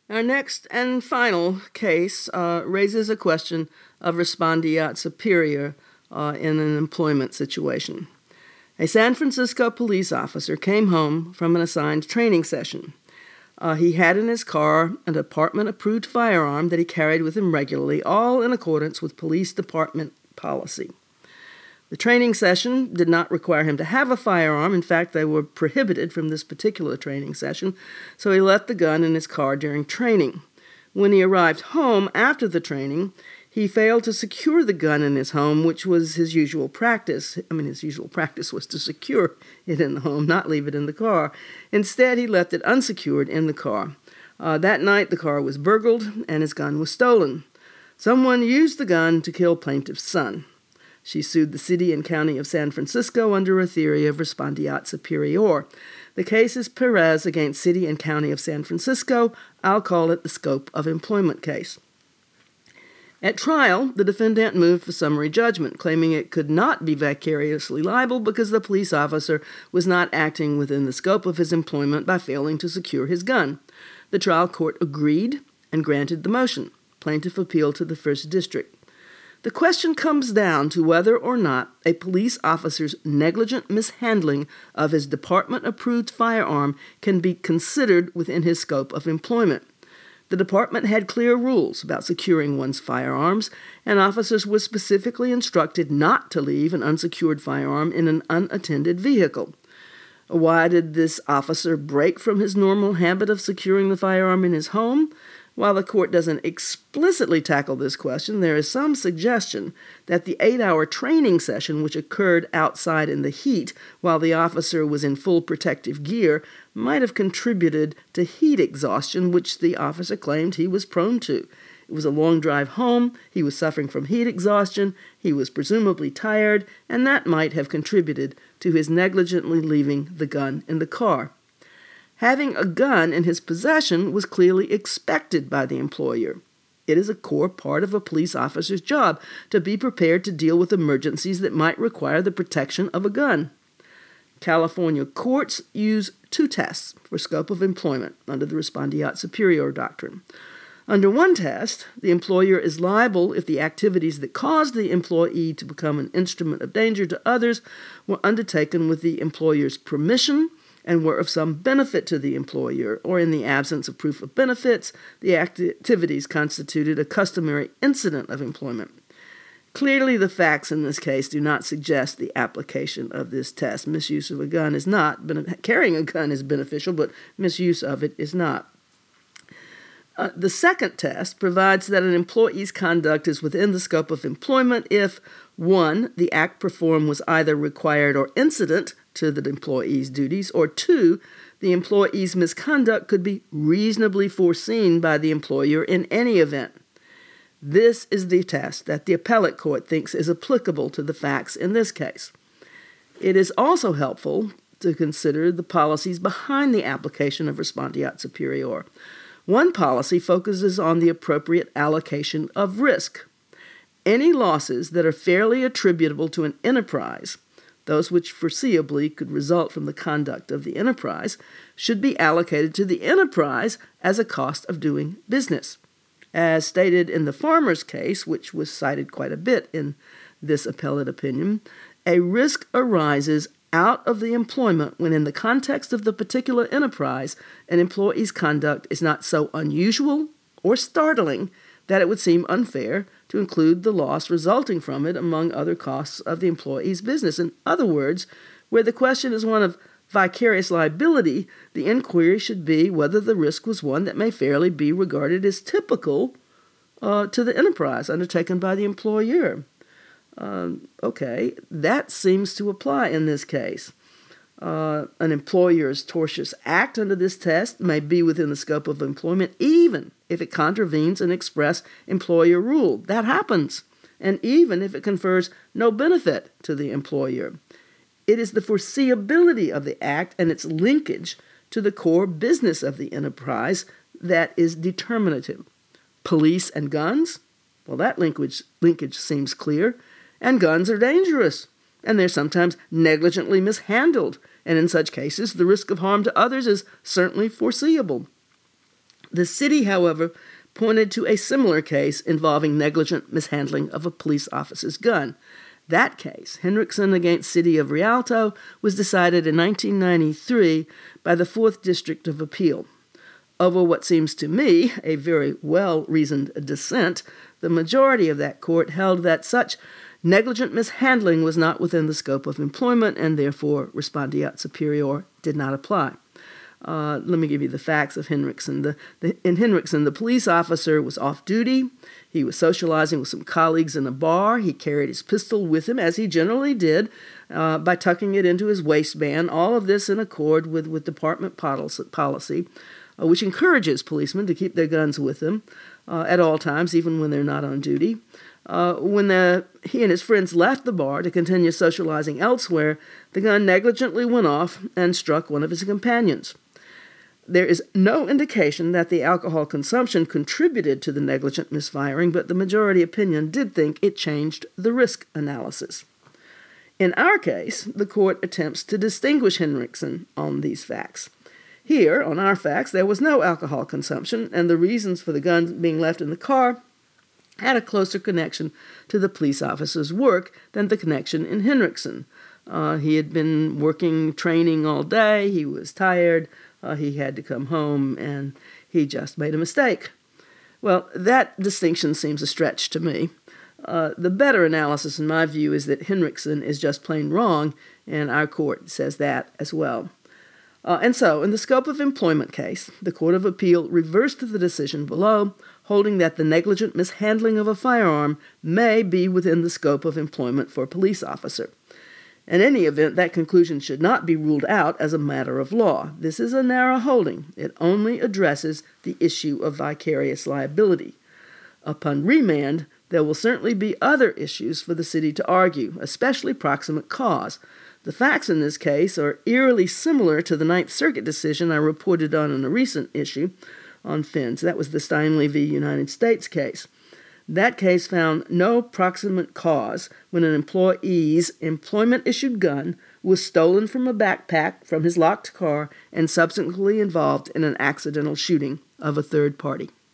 Our next and final case raises a question of respondeat superior in an employment situation. A San Francisco police officer came home from an assigned training session. He had in his car a department-approved firearm that he carried with him regularly, all in accordance with police department policy. The training session did not require him to have a firearm. In fact, they were prohibited from this particular training session, so he left the gun in his car during training. When he arrived home after the training, he failed to secure the gun in his home, which was his usual practice. His usual practice was to secure it in the home, not leave it in the car. Instead, he left it unsecured in the car. That night, the car was burgled and his gun was stolen. Someone used the gun to kill plaintiff's son. She sued the city and county of San Francisco under a theory of respondeat superior. The case is Perez against City and County of San Francisco. I'll call it the scope of employment case. At trial, the defendant moved for summary judgment, claiming it could not be vicariously liable because the police officer was not acting within the scope of his employment by failing to secure his gun. The trial court agreed and granted the motion. Plaintiff appealed to the First District. The question comes down to whether or not a police officer's negligent mishandling of his department-approved firearm can be considered within his scope of employment. The department had clear rules about securing one's firearms, and officers were specifically instructed not to leave an unsecured firearm in an unattended vehicle. Why did this officer break from his normal habit of securing the firearm in his home? While the court doesn't explicitly tackle this question, there is some suggestion that the 8-hour training session, which occurred outside in the heat while the officer was in full protective gear, might have contributed to heat exhaustion, which the officer claimed he was prone to. It was a long drive home, he was suffering from heat exhaustion, he was presumably tired, and that might have contributed to his negligently leaving the gun in the car. Having a gun in his possession was clearly expected by the employer. It is a core part of a police officer's job to be prepared to deal with emergencies that might require the protection of a gun. California courts use 2 tests for scope of employment under the respondeat superior doctrine. Under one test, the employer is liable if the activities that caused the employee to become an instrument of danger to others were undertaken with the employer's permission and were of some benefit to the employer, or in the absence of proof of benefits, the activities constituted a customary incident of employment. Clearly, the facts in this case do not suggest the application of this test. Misuse of a gun is not. Carrying a gun is beneficial, but misuse of it is not. The second test provides that an employee's conduct is within the scope of employment if, 1, the act performed was either required or incident to the employee's duties, or 2, the employee's misconduct could be reasonably foreseen by the employer in any event. This is the test that the appellate court thinks is applicable to the facts in this case. It is also helpful to consider the policies behind the application of respondeat superior. One policy focuses on the appropriate allocation of risk. Any losses that are fairly attributable to an enterprise, those which foreseeably could result from the conduct of the enterprise, should be allocated to the enterprise as a cost of doing business. As stated in the Farmers case, which was cited quite a bit in this appellate opinion, a risk arises out of the employment when in the context of the particular enterprise, an employee's conduct is not so unusual or startling that it would seem unfair to include the loss resulting from it among other costs of the employee's business. In other words, where the question is one of vicarious liability, the inquiry should be whether the risk was one that may fairly be regarded as typical to the enterprise undertaken by the employer. Okay, that seems to apply in this case. An employer's tortious act under this test may be within the scope of employment even if it contravenes an express employer rule. That happens. And even if it confers no benefit to the employer. It is the foreseeability of the act and its linkage to the core business of the enterprise that is determinative. Police and guns? Well, that linkage seems clear. And guns are dangerous, and they're sometimes negligently mishandled, and in such cases, the risk of harm to others is certainly foreseeable. The city, however, pointed to a similar case involving negligent mishandling of a police officer's gun. That case, Henriksen against City of Rialto, was decided in 1993 by the 4th District of Appeal. Over what seems to me a very well-reasoned dissent, the majority of that court held that such negligent mishandling was not within the scope of employment and therefore respondeat superior did not apply. Let me give you the facts of Henriksen. In Henriksen, the police officer was off duty. He was socializing with some colleagues in a bar. He carried his pistol with him, as he generally did, by tucking it into his waistband, all of this in accord with department policy, which encourages policemen to keep their guns with them at all times, even when they're not on duty. When he and his friends left the bar to continue socializing elsewhere, the gun negligently went off and struck one of his companions. There is no indication that the alcohol consumption contributed to the negligent misfiring, but the majority opinion did think it changed the risk analysis. In our case, the court attempts to distinguish Henriksen on these facts. Here, on our facts, there was no alcohol consumption, and the reasons for the gun being left in the car had a closer connection to the police officer's work than the connection in Henriksen. He had been working, training all day, he was tired, he had to come home, and he just made a mistake. Well, that distinction seems a stretch to me. The better analysis, in my view, is that Henriksen is just plain wrong, and our court says that as well. And so, in the scope of employment case, the Court of Appeal reversed the decision below, holding that the negligent mishandling of a firearm may be within the scope of employment for a police officer. In any event, that conclusion should not be ruled out as a matter of law. This is a narrow holding. It only addresses the issue of vicarious liability. Upon remand, there will certainly be other issues for the city to argue, especially proximate cause. The facts in this case are eerily similar to the Ninth Circuit decision I reported on in a recent issue on Fins. That was the Steinley v. United States case. That case found no proximate cause when an employee's employment-issued gun was stolen from a backpack from his locked car and subsequently involved in an accidental shooting of a third party.